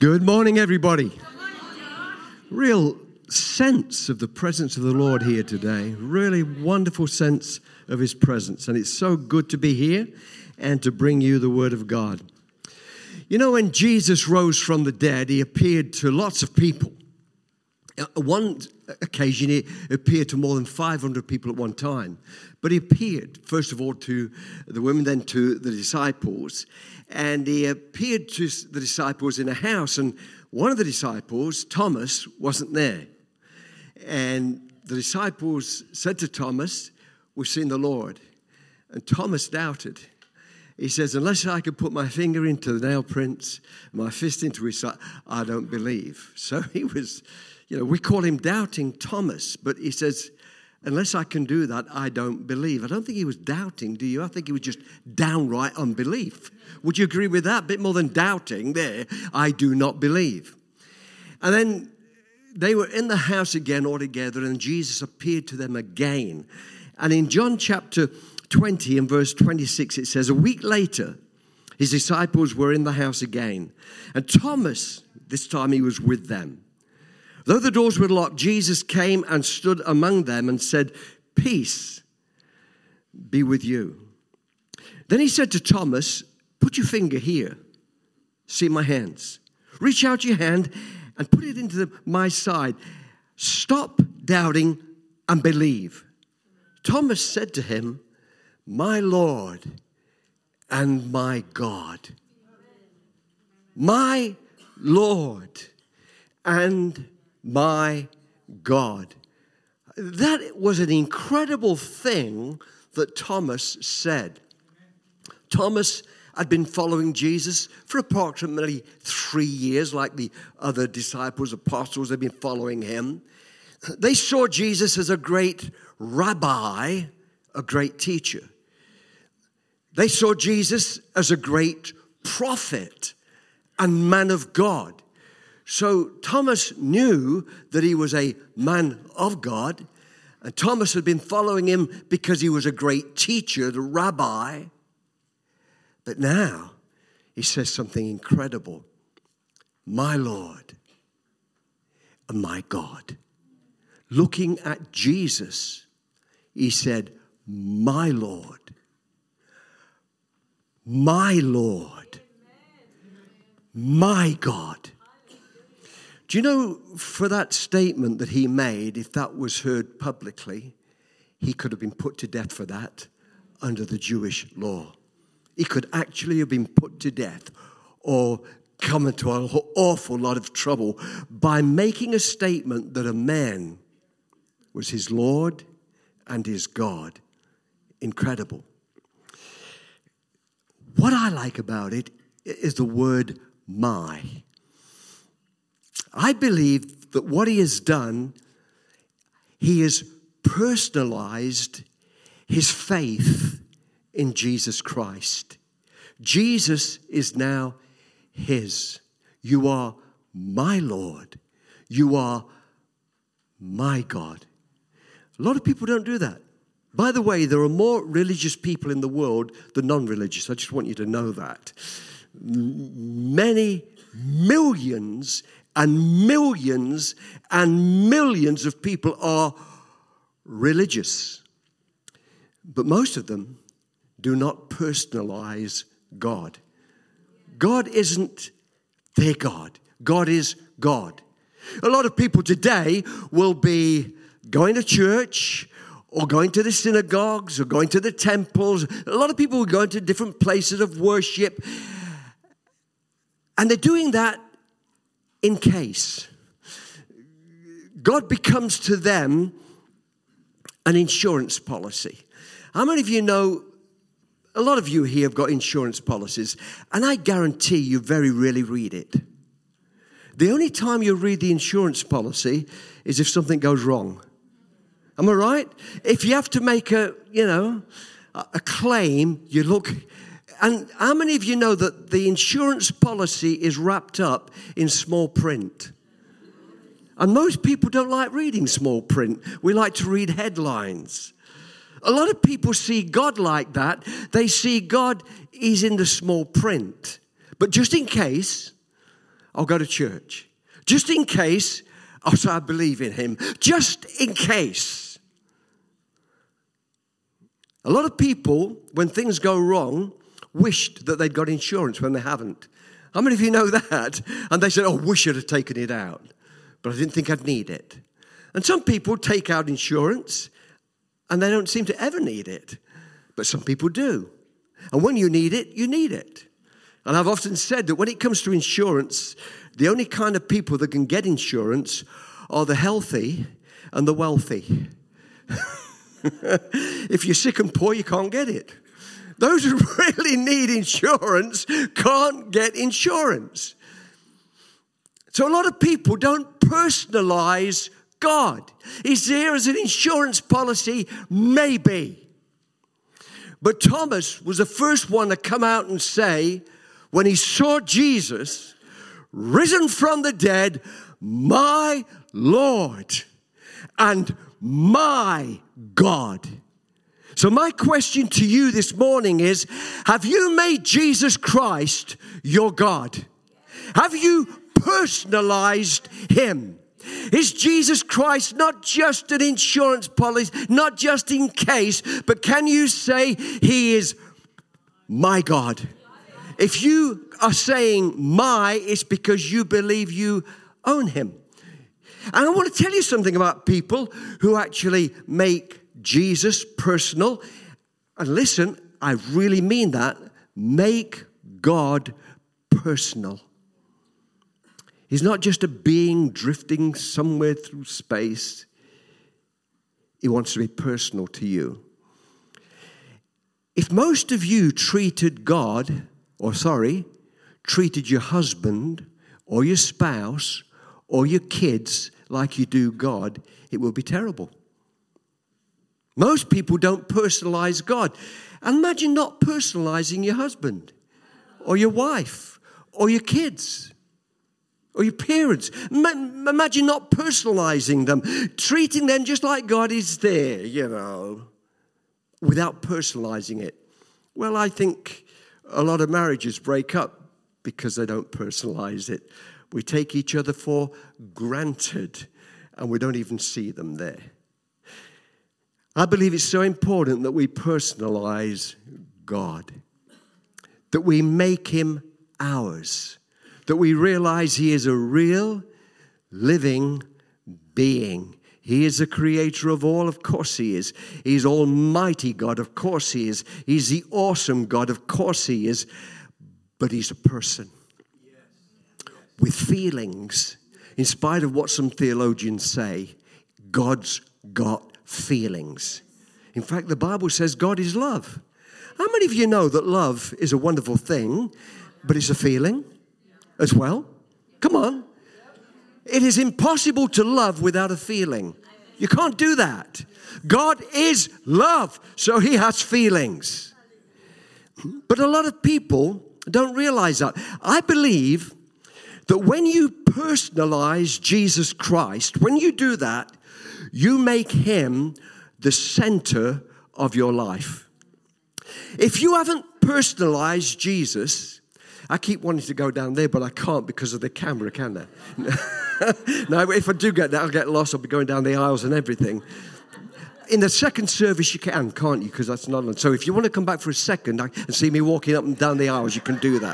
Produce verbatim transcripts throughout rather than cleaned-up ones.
Good morning, everybody. Good morning, John. Real sense of the presence of the Lord here today. Really wonderful sense of His presence. And it's so good to be here and to bring you the Word of God. You know, when Jesus rose from the dead, He appeared to lots of people. One occasion, He appeared to more than five hundred people at one time. But He appeared, first of all, to the women, then to the disciples. And He appeared to the disciples in a house. And one of the disciples, Thomas, wasn't there. And the disciples said to Thomas, "We've seen the Lord." And Thomas doubted. He says, "Unless I can put my finger into the nail prints, my fist into his side, I don't believe." So he was, you know, we call him Doubting Thomas. But he says, "Unless I can do that, I don't believe." I don't think he was doubting, do you? I think he was just downright unbelief. Would you agree with that? A bit more than doubting there. I do not believe. And then they were in the house again all together, and Jesus appeared to them again. And in John chapter twenty and verse twenty-six, it says, "A week later, his disciples were in the house again. And Thomas, this time he was with them. Though the doors were locked, Jesus came and stood among them and said, 'Peace be with you.' Then he said to Thomas, 'Put your finger here. See my hands. Reach out your hand and put it into the, my side. Stop doubting and believe.' Thomas said to him, 'My Lord and my God.'" My Lord and my God. That was an incredible thing that Thomas said. Thomas had been following Jesus for approximately three years, like the other disciples, apostles had been following him. They saw Jesus as a great rabbi, a great teacher. They saw Jesus as a great prophet and man of God. So Thomas knew that he was a man of God, and Thomas had been following him because he was a great teacher, the rabbi. But now he says something incredible. My Lord and my God. Looking at Jesus, he said, "My Lord, my Lord, my God." Do you know, for that statement that he made, if that was heard publicly, he could have been put to death for that under the Jewish law. He could actually have been put to death or come into an awful lot of trouble by making a statement that a man was his Lord and his God. Incredible. What I like about it is the word "my." I believe that what he has done, he has personalized his faith in Jesus Christ. Jesus is now his. You are my Lord. You are my God. A lot of people don't do that. By the way, there are more religious people in the world than non-religious. I just want you to know that. Many millions and millions and millions of people are religious. But most of them do not personalize God. God isn't their God. God is God. A lot of people today will be going to church or going to the synagogues or going to the temples. A lot of people will go into different places of worship. And they're doing that in case. God becomes to them an insurance policy. How many of you know, a lot of you here have got insurance policies, and I guarantee you very rarely read it. The only time you read the insurance policy is if something goes wrong. Am I right? If you have to make a, you know, a claim, you look. And how many of you know that the insurance policy is wrapped up in small print? And most people don't like reading small print. We like to read headlines. A lot of people see God like that. They see God is in the small print. But just in case, I'll go to church. Just in case, oh, so I believe in him. Just in case. A lot of people, when things go wrong, wished that they'd got insurance when they haven't. How many of you know that? And they said, oh, we should have taken it out. But I didn't think I'd need it. And some people take out insurance and they don't seem to ever need it. But some people do. And when you need it, you need it. And I've often said that when it comes to insurance, the only kind of people that can get insurance are the healthy and the wealthy. If you're sick and poor, you can't get it. Those who really need insurance can't get insurance. So a lot of people don't personalize God. Is there as an insurance policy? Maybe. But Thomas was the first one to come out and say, when he saw Jesus risen from the dead, my Lord and my God. So my question to you this morning is, have you made Jesus Christ your God? Have you personalized him? Is Jesus Christ not just an insurance policy, not just in case, but can you say he is my God? If you are saying my, it's because you believe you own him. And I want to tell you something about people who actually make Jesus personal. And listen, I really mean that. Make God personal. He's not just a being drifting somewhere through space. He wants to be personal to you. If most of you treated God, or sorry, treated your husband or your spouse or your kids like you do God, it will be terrible. Most people don't personalize God. And imagine not personalizing your husband or your wife or your kids or your parents. Imagine not personalizing them, treating them just like God is there, you know, without personalizing it. Well, I think a lot of marriages break up because they don't personalize it. We take each other for granted and we don't even see them there. I believe it's so important that we personalize God, that we make him ours, that we realize he is a real, living being. He is the creator of all, of course he is. He's almighty God, of course he is. He's the awesome God, of course he is. But he's a person with feelings. In spite of what some theologians say, God's got feelings. In fact, the Bible says God is love. How many of you know that love is a wonderful thing, but it's a feeling as well? Come on. It is impossible to love without a feeling. You can't do that. God is love, so he has feelings. But a lot of people don't realize that. I believe that when you personalize Jesus Christ, when you do that, you make him the center of your life. If you haven't personalized Jesus, I keep wanting to go down there, but I can't because of the camera, can I? No, if I do get that, I'll get lost. I'll be going down the aisles and everything. In the second service, you can, can't you? Because that's not on. So if you want to come back for a second and see me walking up and down the aisles, you can do that.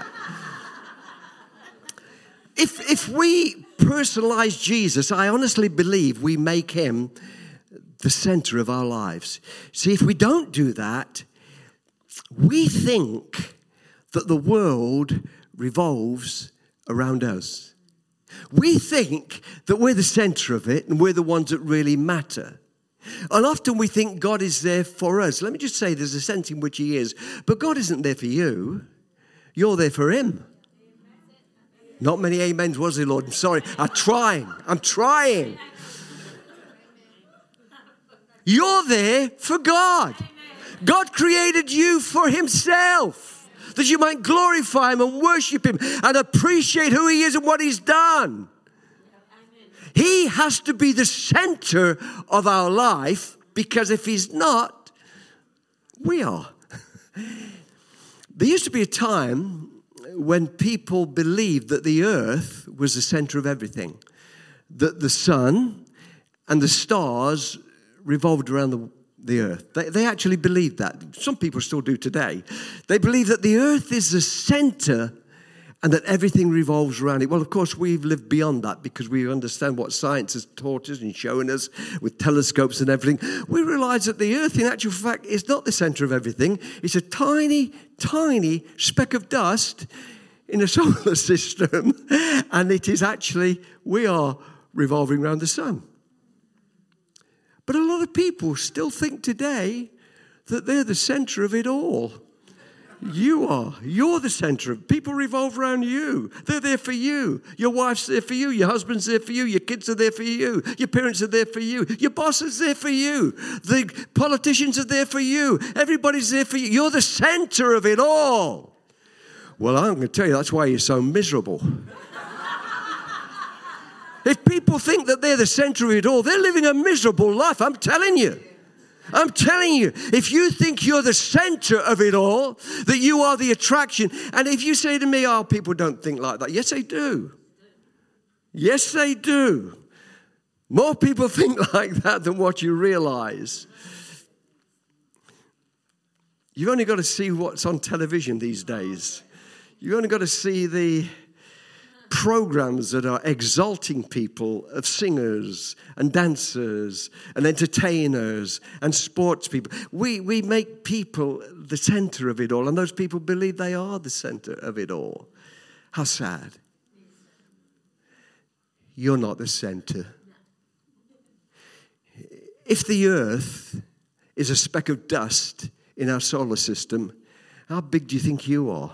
If if we personalize Jesus, I honestly believe we make him the center of our lives. See, if we don't do that, we think that the world revolves around us. We think that we're the center of it and we're the ones that really matter. And often we think God is there for us. Let me just say there's a sense in which he is. But God isn't there for you. You're there for him. Not many amens, was there, Lord? I'm sorry. I'm trying. I'm trying. You're there for God. God created you for himself, that you might glorify him and worship him and appreciate who he is and what he's done. He has to be the center of our life, because if he's not, we are. There used to be a time when people believed that the earth was the center of everything, that the sun and the stars revolved around the, the earth. They, they actually believed that. Some people still do today. They believe that the earth is the center and that everything revolves around it. Well, of course, we've lived beyond that because we understand what science has taught us and shown us with telescopes and everything. We realize that the earth, in actual fact, is not the center of everything. It's a tiny, tiny speck of dust in a solar system, and it is actually, we are revolving around the sun. But a lot of people still think today that they're the center of it all. You are. You're the center of. People revolve around you. They're there for you. Your wife's there for you. Your husband's there for you. Your kids are there for you. Your parents are there for you. Your boss is there for you. The politicians are there for you. Everybody's there for you. You're the center of it all. Well, I'm going to tell you, that's why you're so miserable. If people think that they're the center of it all, they're living a miserable life. I'm telling you. I'm telling you, if you think you're the center of it all, that you are the attraction, and if you say to me, oh, people don't think like that. Yes, they do. Yes, they do. More people think like that than what you realize. You've only got to see what's on television these days. You've only got to see the programs that are exalting people, of singers and dancers and entertainers and sports people. We we make people the center of it all, and those people believe they are the center of it all. How sad. You're not the center. If the earth is a speck of dust in our solar system, how big do you think you are?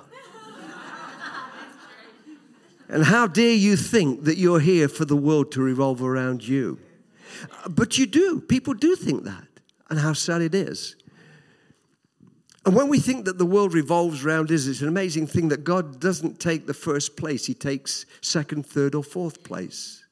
And how dare you think that you're here for the world to revolve around you? But you do. People do think that. And how sad it is. And when we think that the world revolves around us, it's an amazing thing that God doesn't take the first place. He takes second, third, or fourth place.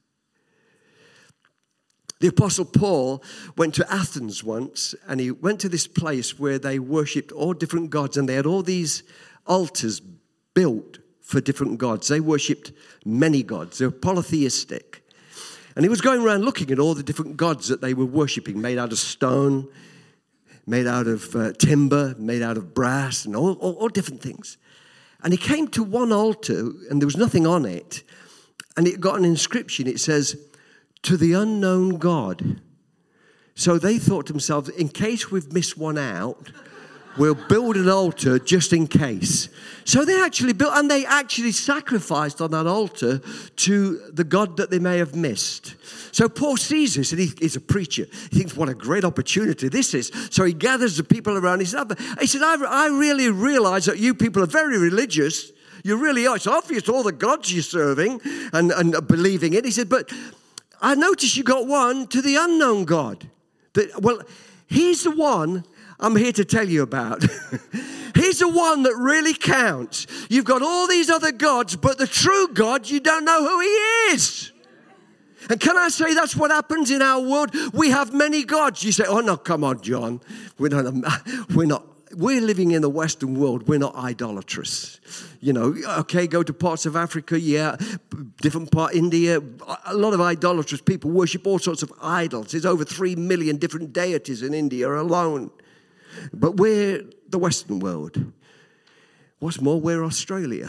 The Apostle Paul went to Athens once, and he went to this place where they worshipped all different gods, and they had all these altars built for different gods. They worshipped many gods. They were polytheistic. And he was going around looking at all the different gods that they were worshipping, made out of stone, made out of uh, timber, made out of brass, and all, all, all different things. And he came to one altar, and there was nothing on it. And it got an inscription. It says, "To the unknown God." So they thought to themselves, in case we've missed one out, we'll build an altar just in case. So they actually built, and they actually sacrificed on that altar to the God that they may have missed. So Paul sees this, and he, he's a preacher. He thinks, what a great opportunity this is. So he gathers the people around. He said, he said I, I really realize that you people are very religious. You really are. It's obvious all the gods you're serving and, and believing in. He said, but I noticed you got one to the unknown God. That, well, he's the one I'm here to tell you about. He's the one that really counts. You've got all these other gods, but the true God, you don't know who he is. And can I say that's what happens in our world? We have many gods. You say, oh, no, come on, John. We're not, we're not, we're living in the Western world. We're not idolatrous. You know, okay, go to parts of Africa, yeah, different part, India. A lot of idolatrous people worship all sorts of idols. There's over three million different deities in India alone. But we're the Western world. What's more, we're Australia.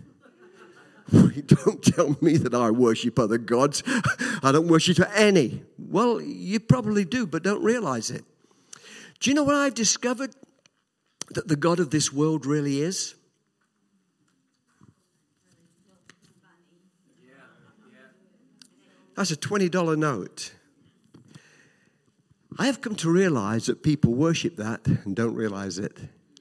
Don't tell me that I worship other gods. I don't worship any. Well, you probably do, but don't realize it. Do you know what I've discovered? That the God of this world really is? That's a twenty dollar note. I have come to realize that people worship that and don't realize it.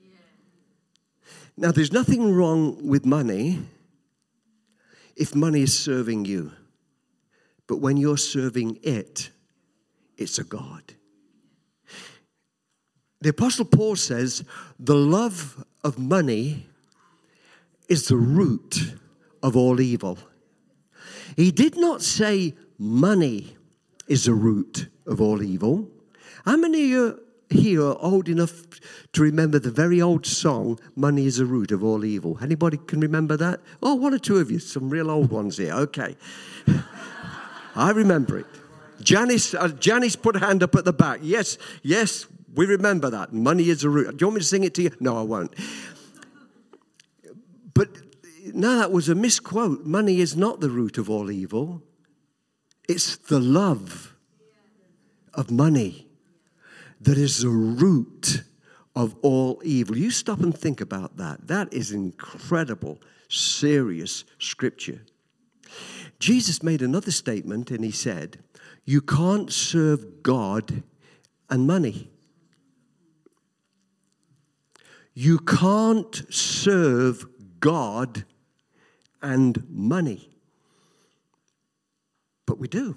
Now, there's nothing wrong with money if money is serving you. But when you're serving it, it's a God. The Apostle Paul says, the love of money is the root of all evil. He did not say money is the root of all evil. How many of you here are old enough to remember the very old song, Money is the Root of All Evil? Anybody can remember that? Oh, one or two of you, some real old ones here. Okay. I remember it. Janice, uh, Janice put a hand up at the back. Yes, yes, we remember that. Money is the root. Do you want me to sing it to you? No, I won't. But no, that was a misquote. Money is not the root of all evil. It's the love of money that is the root of all evil. You stop and think about that. That is incredible, serious scripture. Jesus made another statement and he said, you can't serve God and money. You can't serve God and money. But we do.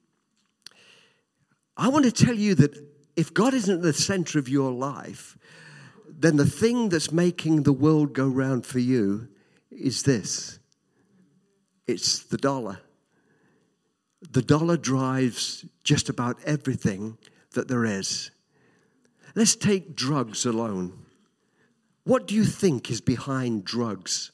I want to tell you that if God isn't at the center of your life, then the thing that's making the world go round for you is this. It's the dollar. The dollar drives just about everything that there is. Let's take drugs alone. What do you think is behind drugs?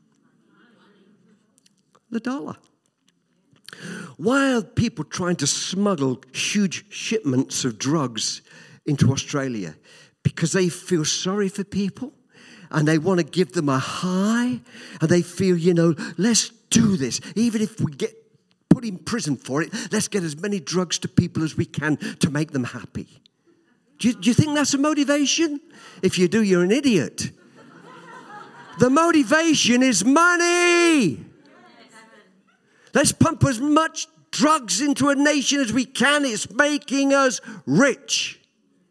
The dollar. Why are people trying to smuggle huge shipments of drugs into Australia? Because they feel sorry for people and they want to give them a high and they feel, you know, let's do this. Even if we get put in prison for it, let's get as many drugs to people as we can to make them happy. Do you, do you think that's a motivation? If you do, you're an idiot. The motivation is money. Let's pump as much drugs into a nation as we can. It's making us rich.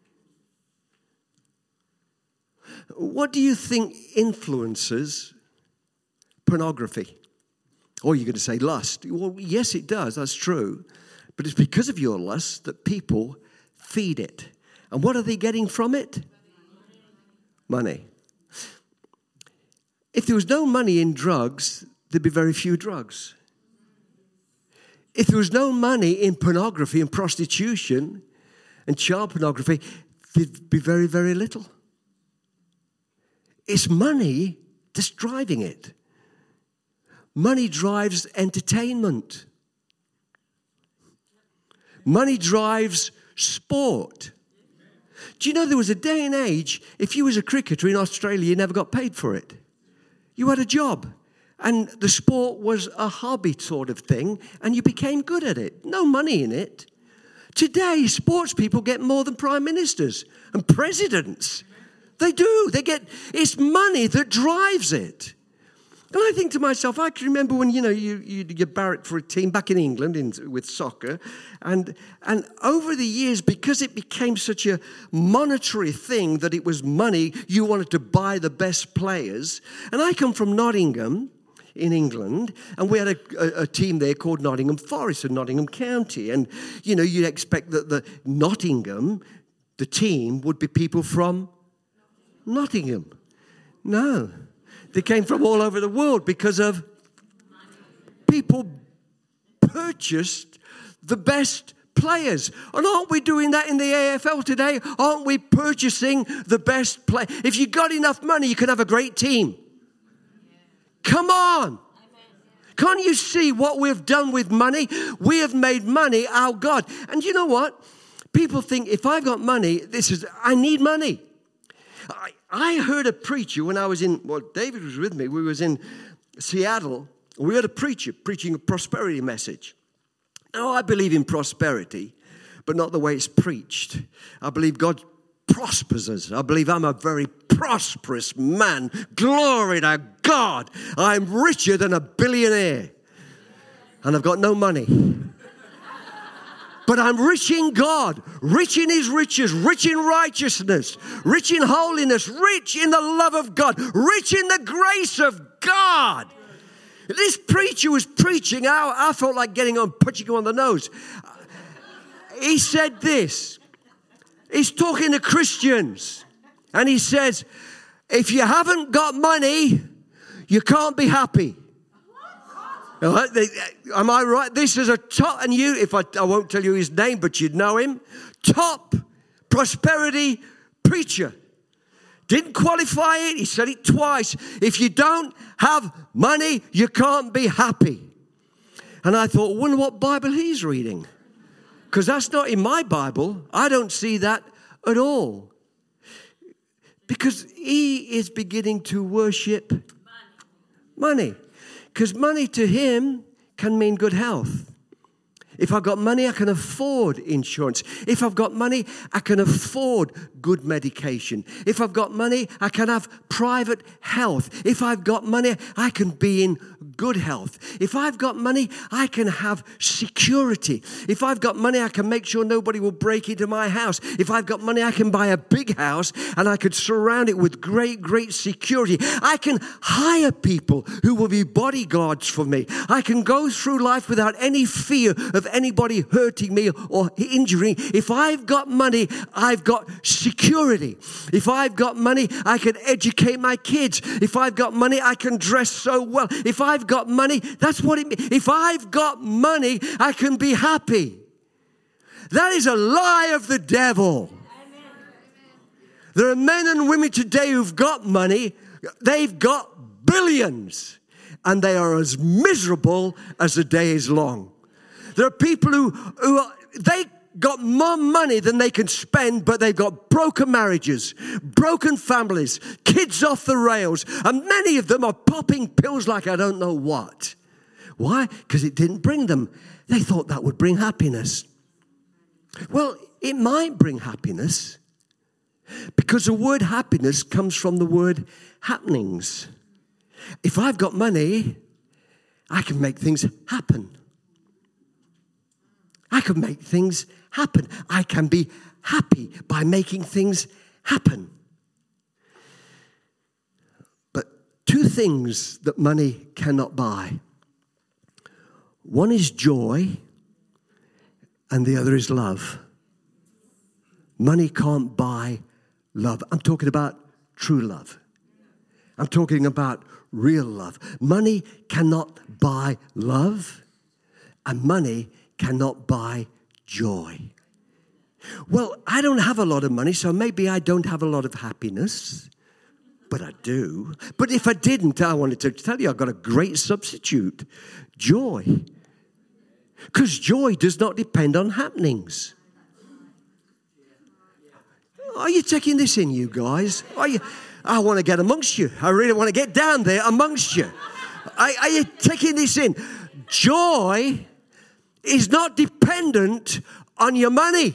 What do you think influences pornography? Or you're going to say lust. Well, yes, it does. That's true. But it's because of your lust that people feed it. And what are they getting from it? Money. If there was no money in drugs, there'd be very few drugs. If there was no money in pornography and prostitution and child pornography, there'd be very, very little. It's money that's driving it. Money drives entertainment. Money drives sport. Do you know there was a day and age, if you was a cricketer in Australia, you never got paid for it. You had a job. And the sport was a hobby sort of thing, and you became good at it. No money in it. Today, sports people get more than prime ministers and presidents. They do. They get, it's money that drives it. And I think to myself, I can remember when, you know, you, you, you barrack for a team back in England in, with soccer. And, and over the years, because it became such a monetary thing that it was money, you wanted to buy the best players. And I come from Nottingham in England, and we had a, a, a team there called Nottingham Forest in Nottingham County. And, you know, you'd expect that the Nottingham, the team, would be people from Nottingham. No. They came from all over the world because of people purchased the best players. And aren't we doing that in the A F L today? Aren't we purchasing the best play? If you got enough money, you can have a great team. Come on. Can't you see what we've done with money? We have made money our God. And you know what? People think if I've got money, this is, I need money. I, I heard a preacher when I was in, well, David was with me. We was in Seattle. We heard a preacher preaching a prosperity message. Now, I believe in prosperity, but not the way it's preached. I believe God prospers us. I believe I'm a very prosperous man. Glory to God. I'm richer than a billionaire. And I've got no money. But I'm rich in God, rich in his riches, rich in righteousness, rich in holiness, rich in the love of God, rich in the grace of God. This preacher was preaching. I, I felt like getting on, punching him on the nose. He said this. He's talking to Christians. And he says, if you haven't got money, you can't be happy. Am I right? This is a top, and you, if I, I won't tell you his name, but you'd know him. Top prosperity preacher. Didn't qualify it. He said it twice. If you don't have money, you can't be happy. And I thought, wonder what Bible he's reading. Because that's not in my Bible. I don't see that at all. Because he is beginning to worship money. Because money to him can mean good health. If I've got money, I can afford insurance. If I've got money, I can afford good medication. If I've got money, I can have private health. If I've got money, I can be in good health. If I've got money, I can have security. If I've got money, I can make sure nobody will break into my house. If I've got money, I can buy a big house and I could surround it with great, great security. I can hire people who will be bodyguards for me. I can go through life without any fear of anybody hurting me or injuring. If I've got money, I've got security. If I've got money, I can educate my kids. If I've got money, I can dress so well. If I've got money, that's what it means. If I've got money, I can be happy. That is a lie of the devil. There are men and women today who've got money. They've got billions. And they are as miserable as the day is long. There are people who, who are, they got more money than they can spend, but they've got broken marriages, broken families, kids off the rails, and many of them are popping pills like I don't know what. Why? Because it didn't bring them. They thought that would bring happiness. Well, it might bring happiness because the word happiness comes from the word happenings. If I've got money, I can make things happen. I can make things happen. I can be happy by making things happen. But two things that money cannot buy. One is joy, and the other is love. Money can't buy love. I'm talking about true love. I'm talking about real love. Money cannot buy love, and money cannot buy joy. Well, I don't have a lot of money, so maybe I don't have a lot of happiness, but I do. But if I didn't, I wanted to tell you I've got a great substitute, joy. Because joy does not depend on happenings. Are you taking this in, you guys? Are you? I want to get amongst you. I really want to get down there amongst you. Are, are you taking this in? Joy is not dependent on your money.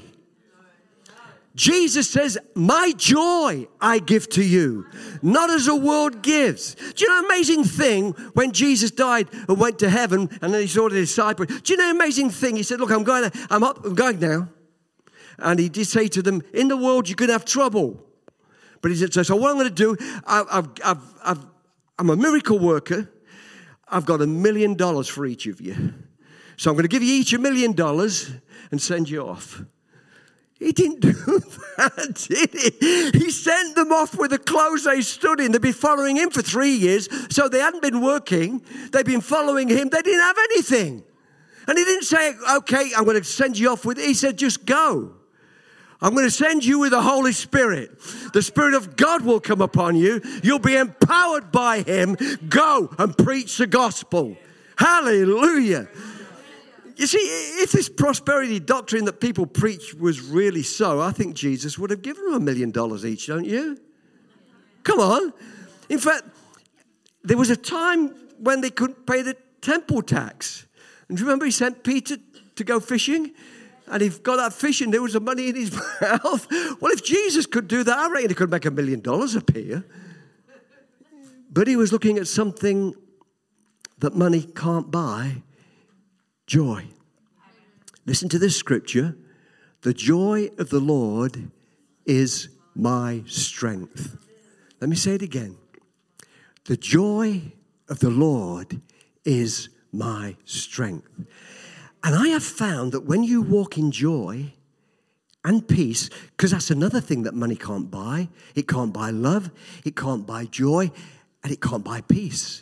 Jesus says, my joy I give to you, not as the world gives. Do you know an amazing thing when Jesus died and went to heaven and then he saw the disciples? Do you know an amazing thing? He said, look, I'm going, I'm up, I'm going now. And he did say to them, in the world you're going to have trouble. But he said, so, so what I'm going to do, I, I've, I've, I've, I'm a miracle worker. I've got a million dollars for each of you. So I'm going to give you each a million dollars and send you off. He didn't do that, did he? He sent them off with the clothes they stood in. They'd been following him for three years, so they hadn't been working. They'd been following him. They didn't have anything. And he didn't say, okay, I'm going to send you off with it. He said, just go. I'm going to send you with the Holy Spirit. The Spirit of God will come upon you. You'll be empowered by him. Go and preach the gospel. Hallelujah. You see, if this prosperity doctrine that people preach was really so, I think Jesus would have given them a million dollars each, don't you? Come on. In fact, there was a time when they couldn't pay the temple tax. And do you remember he sent Peter to go fishing? And he got that fish and there was some money in his mouth. Well, if Jesus could do that, I reckon he could make a million dollars appear. But he was looking at something that money can't buy. Joy. Listen to this scripture. The joy of the Lord is my strength. Let me say it again. The joy of the Lord is my strength. And I have found that when you walk in joy and peace, because that's another thing that money can't buy. It can't buy love, it can't buy joy, and it can't buy peace.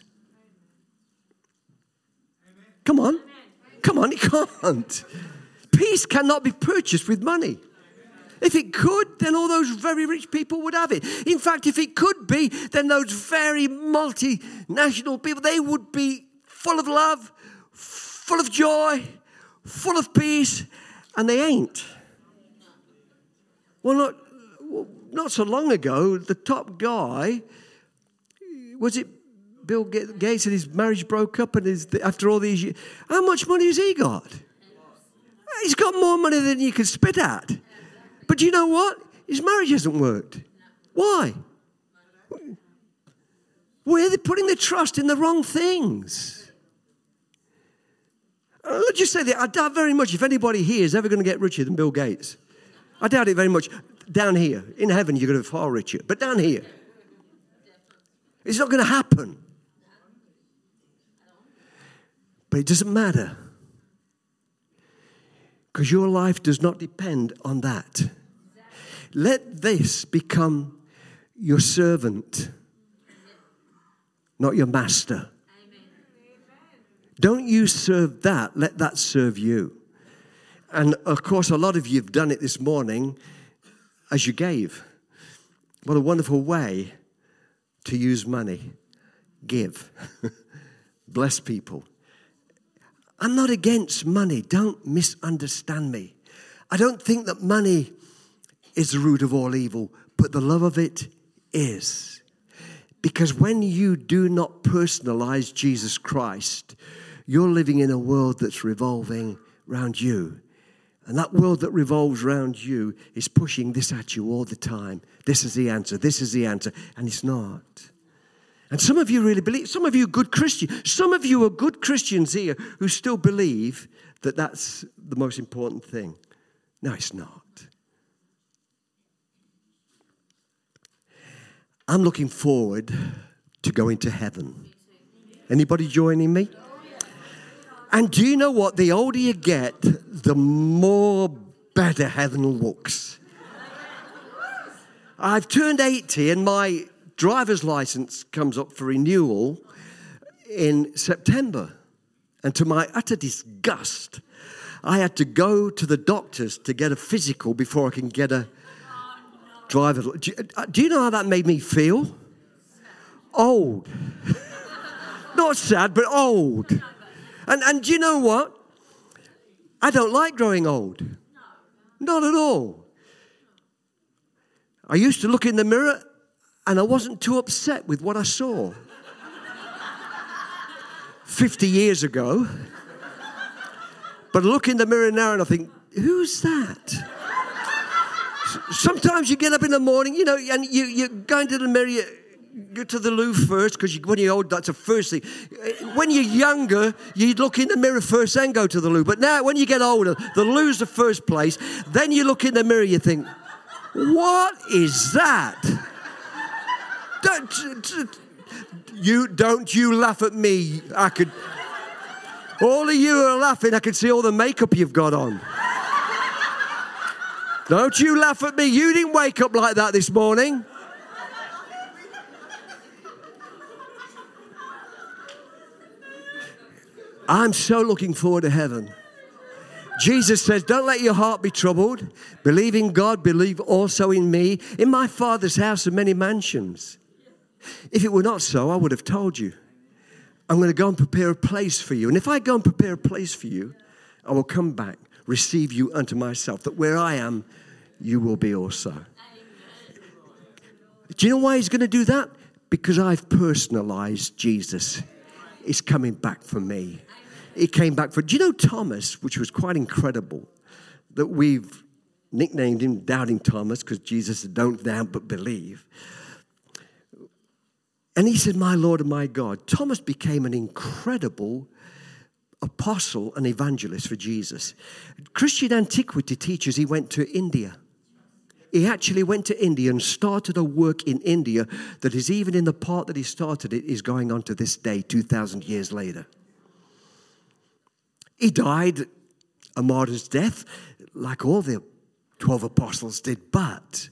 Come on. Come on, it can't. Peace cannot be purchased with money. If it could, then all those very rich people would have it. In fact, if it could be, then those very multinational people, they would be full of love, full of joy, full of peace, and they ain't. Well, not, not so long ago, the top guy, was it Bill Gates, and his marriage broke up, and his, after all these years, how much money has he got? He's got more money than you can spit at. But you know what? His marriage hasn't worked. Why? Where they're putting their trust in the wrong things. Uh, let's just say that I doubt very much if anybody here is ever going to get richer than Bill Gates. I doubt it very much. Down here, in heaven, you're going to be far richer. But down here, it's not going to happen. But it doesn't matter. Because your life does not depend on that. Let this become your servant, not your master. Don't you serve that, let that serve you. And of course, a lot of you have done it this morning as you gave. What a wonderful way to use money. Give. Bless people. I'm not against money. Don't misunderstand me. I don't think that money is the root of all evil, but the love of it is. Because when you do not personalize Jesus Christ, you're living in a world that's revolving around you. And that world that revolves around you is pushing this at you all the time. This is the answer. This is the answer. And it's not. And some of you really believe, some of you are good Christians, some of you are good Christians here who still believe that that's the most important thing. No, it's not. I'm looking forward to going to heaven. Anybody joining me? And do you know what? The older you get, the more better heaven looks. I've turned eighty and my driver's license comes up for renewal in September. And to my utter disgust, I had to go to the doctors to get a physical before I can get a driver's license. Do you know how that made me feel? Old. Not sad, but old. And, and do you know what? I don't like growing old. Not at all. I used to look in the mirror and I wasn't too upset with what I saw. Fifty years ago. But I look in the mirror now and I think, who's that? Sometimes you get up in the morning, you know, and you, you go into the mirror, you go to the loo first, because when you're old, that's the first thing. When you're younger, you look in the mirror first and go to the loo. But now, when you get older, the loo's the first place. Then you look in the mirror, you think, what is that? Don't you, don't you laugh at me. I could, all of you are laughing. I can see all the makeup you've got on. Don't you laugh at me. You didn't wake up like that this morning. I'm so looking forward to heaven. Jesus says, don't let your heart be troubled. Believe in God, believe also in me. In my Father's house are many mansions. If it were not so, I would have told you. I'm going to go and prepare a place for you. And if I go and prepare a place for you, I will come back, receive you unto myself, that where I am, you will be also. Amen. Do you know why he's going to do that? Because I've personalized Jesus. He's coming back for me. He came back for, do you know Thomas, which was quite incredible, that we've nicknamed him Doubting Thomas, because Jesus said, don't doubt but believe. And he said, my Lord and my God. Thomas became an incredible apostle and evangelist for Jesus. Christian antiquity teaches he went to India. He actually went to India and started a work in India that is even in the part that he started it is going on to this day, two thousand years later. He died a martyr's death like all the twelve apostles did, but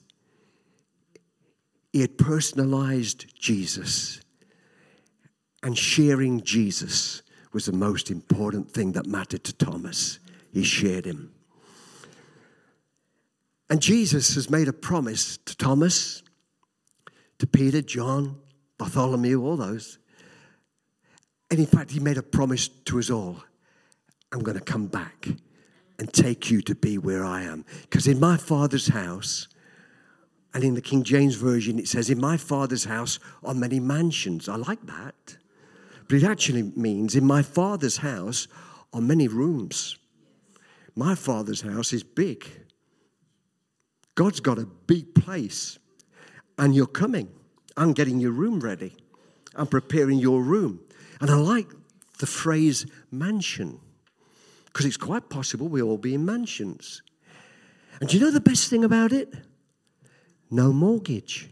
he had personalized Jesus. And sharing Jesus was the most important thing that mattered to Thomas. He shared him. And Jesus has made a promise to Thomas, to Peter, John, Bartholomew, all those. And in fact, he made a promise to us all. I'm going to come back and take you to be where I am. Because in my Father's house, and in the King James Version, it says, in my Father's house are many mansions. I like that. But it actually means, in my Father's house are many rooms. My Father's house is big. God's got a big place. And you're coming. I'm getting your room ready. I'm preparing your room. And I like the phrase mansion, because it's quite possible we'll all be in mansions. And do you know the best thing about it? No mortgage.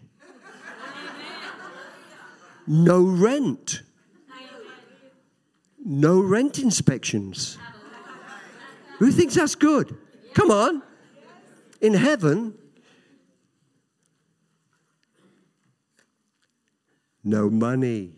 No rent. No rent inspections. Who thinks that's good? Come on. In heaven, no money.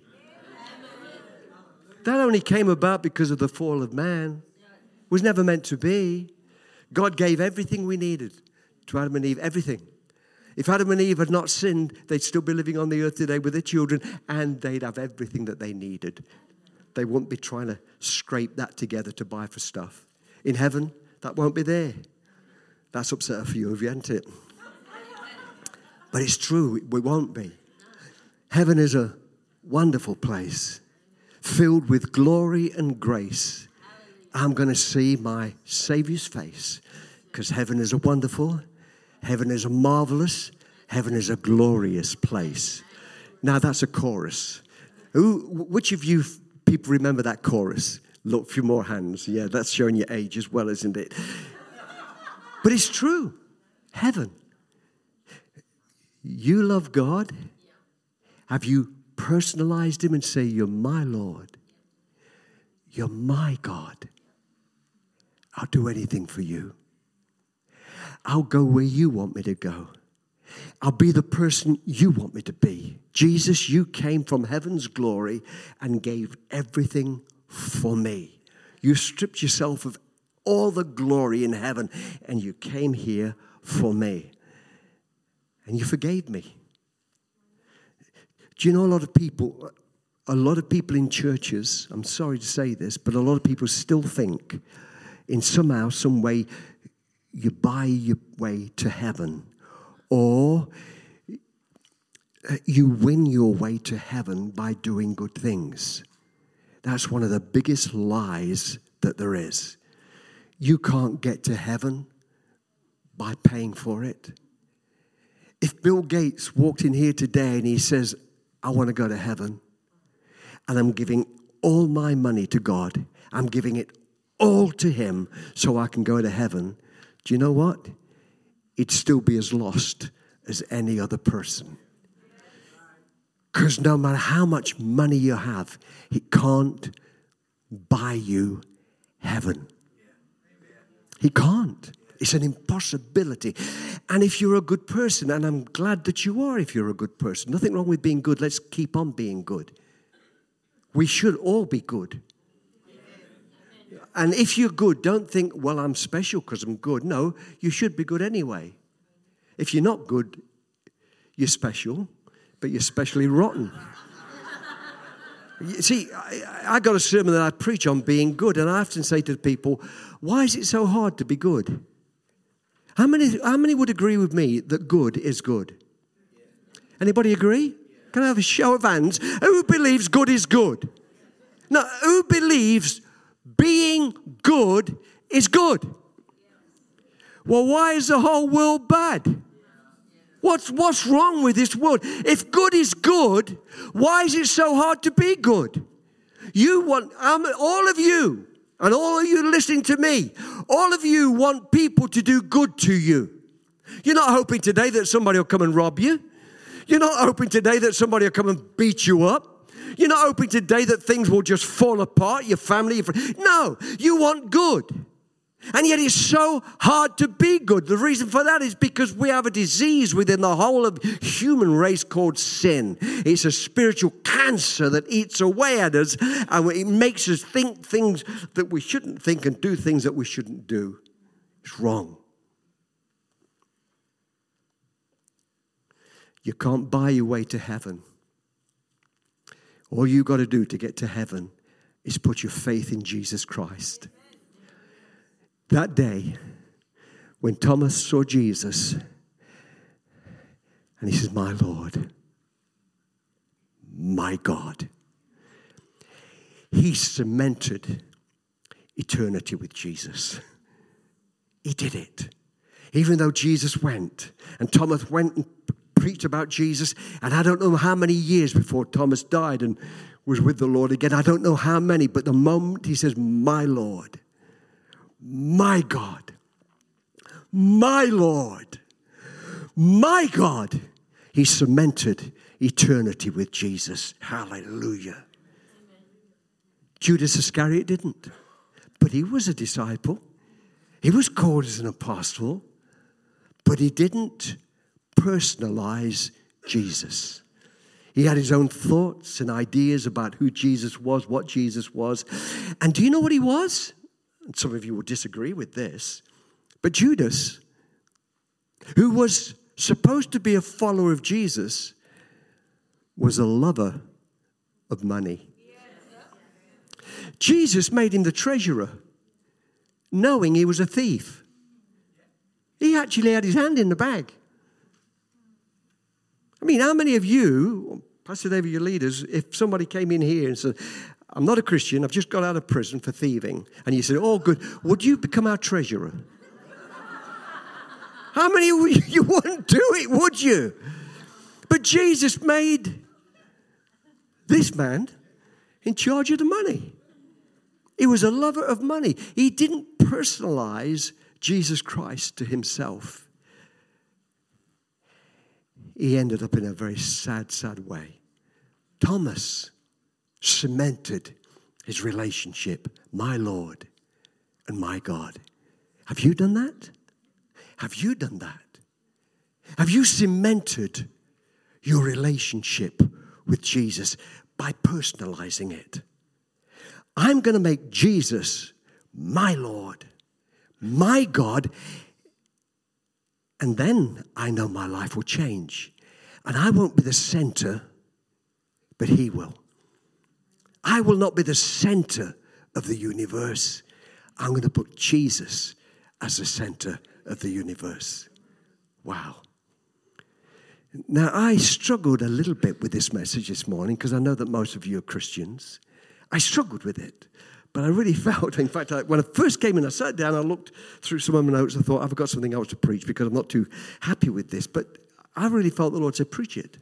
That only came about because of the fall of man. It was never meant to be. God gave everything we needed to Adam and Eve, everything. If Adam and Eve had not sinned, they'd still be living on the earth today with their children, and they'd have everything that they needed. They wouldn't be trying to scrape that together to buy for stuff. In heaven, that won't be there. That's upset a few of you, isn't it? But it's true, we won't be. Heaven is a wonderful place, filled with glory and grace. I'm going to see my Savior's face, because heaven is a wonderful, heaven is a marvelous, heaven is a glorious place. Now that's a chorus. Who, which of you people remember that chorus? Look, a few more hands. Yeah, that's showing your age as well, isn't it? But it's true. Heaven. You love God. Have you personalized him and say, you're my Lord? You're my God. I'll do anything for you. I'll go where you want me to go. I'll be the person you want me to be. Jesus, you came from heaven's glory and gave everything for me. You stripped yourself of all the glory in heaven, and you came here for me. And you forgave me. Do you know a lot of people, a lot of people in churches, I'm sorry to say this, but a lot of people still think in somehow, some way, you buy your way to heaven, or you win your way to heaven by doing good things. That's one of the biggest lies that there is. You can't get to heaven by paying for it. If Bill Gates walked in here today and he says, I want to go to heaven, and I'm giving all my money to God, I'm giving it all to him so I can go to heaven, do you know what? He'd still be as lost as any other person. Because no matter how much money you have, it can't buy you heaven. He can't. It's an impossibility. And if you're a good person, and I'm glad that you are if you're a good person, nothing wrong with being good. Let's keep on being good. We should all be good. And if you're good, don't think, well, I'm special because I'm good. No, you should be good anyway. If you're not good, you're special, but you're specially rotten. See, I, I got a sermon that I preach on being good, and I often say to people, why is it so hard to be good? How many, how many would agree with me that good is good? Anybody agree? Can I have a show of hands? Who believes good is good? No, who believes being good is good? Well, why is the whole world bad? What's, what's wrong with this world? If good is good, why is it so hard to be good? You want, um, all of you, and all of you listening to me, all of you want people to do good to you. You're not hoping today that somebody will come and rob you. You're not hoping today that somebody will come and beat you up. You're not hoping today that things will just fall apart, your family, your friends. No, you want good. And yet it's so hard to be good. The reason for that is because we have a disease within the whole of human race called sin. It's a spiritual cancer that eats away at us, and it makes us think things that we shouldn't think and do things that we shouldn't do. It's wrong. You can't buy your way to heaven. All you got to do to get to heaven is put your faith in Jesus Christ. That day, when Thomas saw Jesus, and he says, my Lord, my God, he cemented eternity with Jesus. He did it. Even though Jesus went, and Thomas went and preached about Jesus, and I don't know how many years before Thomas died and was with the Lord again. I don't know how many, but the moment he says, my Lord, my God, my Lord, my God, he cemented eternity with Jesus. Hallelujah. Amen. Judas Iscariot didn't, but he was a disciple. He was called as an apostle, but he didn't personalize Jesus. He had his own thoughts and ideas about who Jesus was, what Jesus was. And do you know what he was? And some of you will disagree with this, but Judas, who was supposed to be a follower of Jesus, was a lover of money. Jesus made him the treasurer, knowing he was a thief. He actually had his hand in the bag. I mean, how many of you, Pastor David, your leaders, if somebody came in here and said, I'm not a Christian, I've just got out of prison for thieving, and you said, oh, good, would you become our treasurer? How many of you, you wouldn't do it, would you? But Jesus made this man in charge of the money. He was a lover of money. He didn't personalize Jesus Christ to himself. He ended up in a very sad, sad way. Thomas cemented his relationship, my Lord and my God. Have you done that? Have you done that? Have you cemented your relationship with Jesus by personalizing it? I'm going to make Jesus my Lord, my God, and then I know my life will change. And I won't be the center, but he will. I will not be the center of the universe. I'm going to put Jesus as the center of the universe. Wow. Now, I struggled a little bit with this message this morning because I know that most of you are Christians. I struggled with it, but I really felt, in fact, I, when I first came in, I sat down, I looked through some of my notes, I thought, I've got something else to preach because I'm not too happy with this, but I really felt the Lord said, preach it.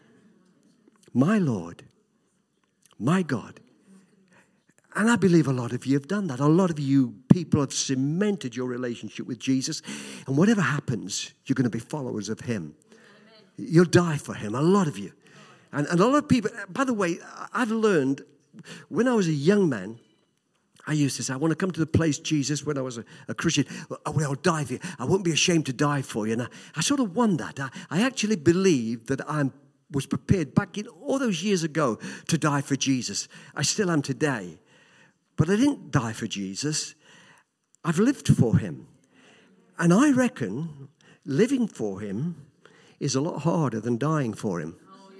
My Lord, my God. And I believe a lot of you have done that. A lot of you people have cemented your relationship with Jesus. And whatever happens, you're going to be followers of him. Amen. You'll die for him, a lot of you. And, and a lot of people, by the way, I've learned, when I was a young man, I used to say, I want to come to the place, Jesus, when I was a, a Christian. Well, I'll die for you. I won't be ashamed to die for you. And I, I sort of won that. I, I actually believe that I was prepared back in all those years ago to die for Jesus. I still am today. But I didn't die for Jesus. I've lived for him. And I reckon living for him is a lot harder than dying for him.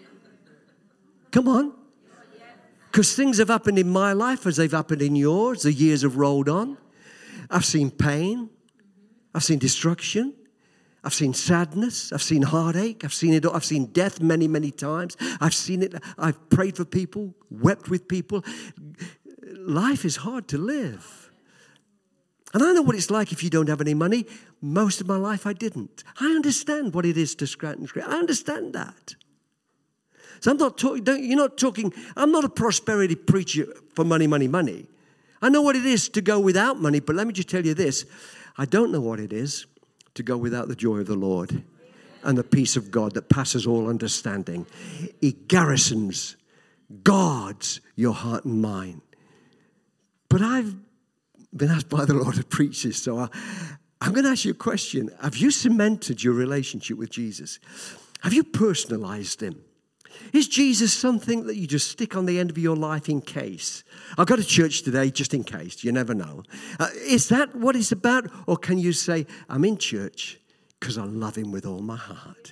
Come on. Because things have happened in my life as they've happened in yours. The years have rolled on. I've seen pain. I've seen destruction. I've seen sadness. I've seen heartache. I've seen it. I've seen death many, many times. I've seen it. I've prayed for people, wept with people. Life is hard to live. And I know what it's like if you don't have any money. Most of my life I didn't. I understand what it is to scratch and scratch. I understand that. So I'm not talking, don't, you're not talking, I'm not a prosperity preacher for money, money, money. I know what it is to go without money, but let me just tell you this. I don't know what it is to go without the joy of the Lord and the peace of God that passes all understanding. It garrisons, guards your heart and mind. But I've been asked by the Lord to preach this, so I, I'm going to ask you a question. Have you cemented your relationship with Jesus? Have you personalized him? Is Jesus something that you just stick on the end of your life in case? I'll go to church today just in case. You never know. Uh, is that what it's about? Or can you say, I'm in church because I love him with all my heart.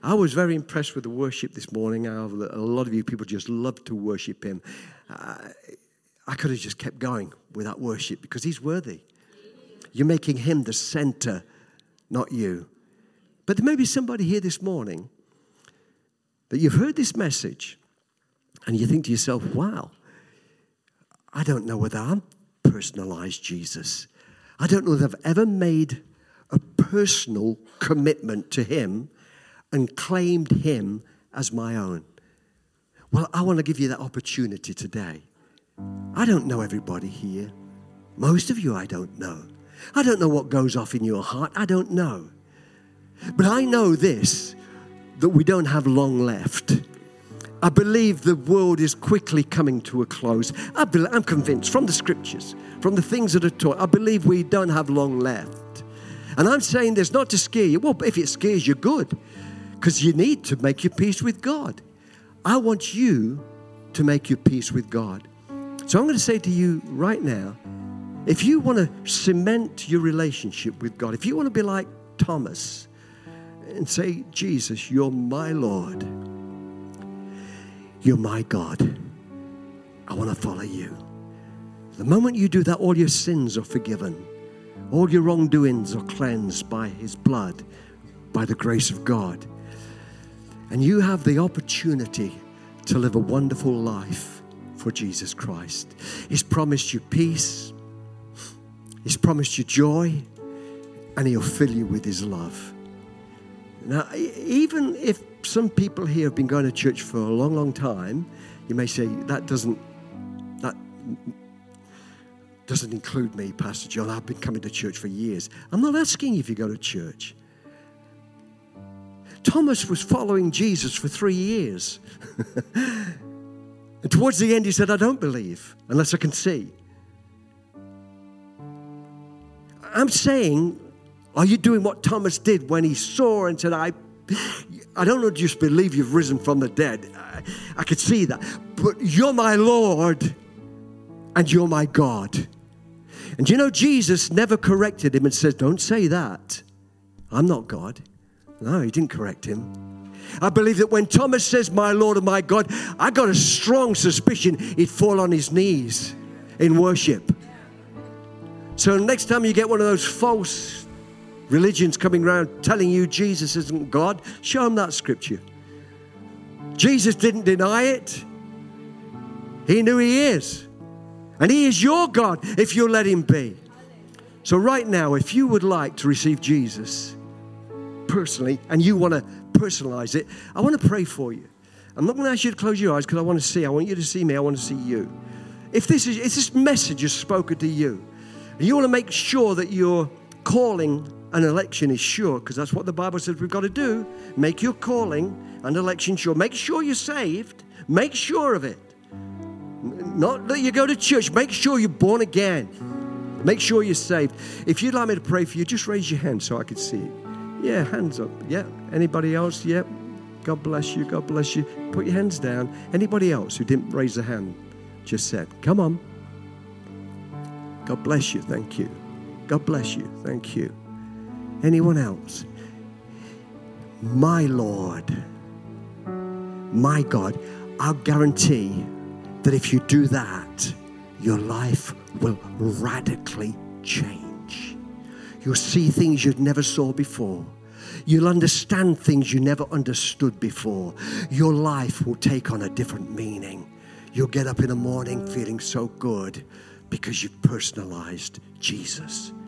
I was very impressed with the worship this morning. A lot of you people just love to worship him. Uh, I could have just kept going with that worship because he's worthy. You're making him the center, not you. But there may be somebody here this morning that you've heard this message and you think to yourself, wow, I don't know whether I'm personalized Jesus. I don't know if I've ever made a personal commitment to him and claimed him as my own. Well, I want to give you that opportunity today. I don't know everybody here. Most of you I don't know. I don't know what goes off in your heart. I don't know. But I know this, that we don't have long left. I believe the world is quickly coming to a close. I believe, I'm convinced from the scriptures, from the things that are taught, I believe we don't have long left. And I'm saying this not to scare you. Well, if it scares you, good. Because you need to make your peace with God. I want you to make your peace with God. So I'm going to say to you right now, if you want to cement your relationship with God, if you want to be like Thomas and say, Jesus, you're my Lord. You're my God. I want to follow you. The moment you do that, all your sins are forgiven. All your wrongdoings are cleansed by his blood, by the grace of God. And you have the opportunity to live a wonderful life for Jesus Christ. He's promised you peace. He's promised you joy. And he'll fill you with his love. Now, even if some people here have been going to church for a long, long time, you may say, that doesn't, that doesn't include me, Pastor John. I've been coming to church for years. I'm not asking you if you go to church. Thomas was following Jesus for three years. And towards the end, he said, I don't believe unless I can see. I'm saying, are you doing what Thomas did when he saw and said, I I don't know, just believe you've risen from the dead. I, I could see that. But you're my Lord and you're my God. And you know, Jesus never corrected him and said, don't say that. I'm not God. No, he didn't correct him. I believe that when Thomas says, my Lord and my God, I got a strong suspicion he'd fall on his knees in worship. So next time you get one of those false religions coming around telling you Jesus isn't God, show them that scripture. Jesus didn't deny it. He knew he is. And he is your God if you'll let him be. So right now, if you would like to receive Jesus personally, and you want to personalize it, I want to pray for you. I'm not going to ask you to close your eyes because I want to see. I want you to see me. I want to see you. If this is, if this message is spoken to you, and you want to make sure that your calling and election is sure, because that's what the Bible says we've got to do. Make your calling and election sure. Make sure you're saved. Make sure of it. Not that you go to church. Make sure you're born again. Make sure you're saved. If you'd like me to pray for you, just raise your hand so I can see it. Yeah, hands up. Yeah. Anybody else? Yeah. God bless you. God bless you. Put your hands down. Anybody else who didn't raise a hand just said, come on. God bless you. Thank you. God bless you. Thank you. Anyone else? My Lord, my God, I'll guarantee that if you do that, your life will radically change. You'll see things you never saw before. You'll understand things you never understood before. Your life will take on a different meaning. You'll get up in the morning feeling so good because you've personalized Jesus.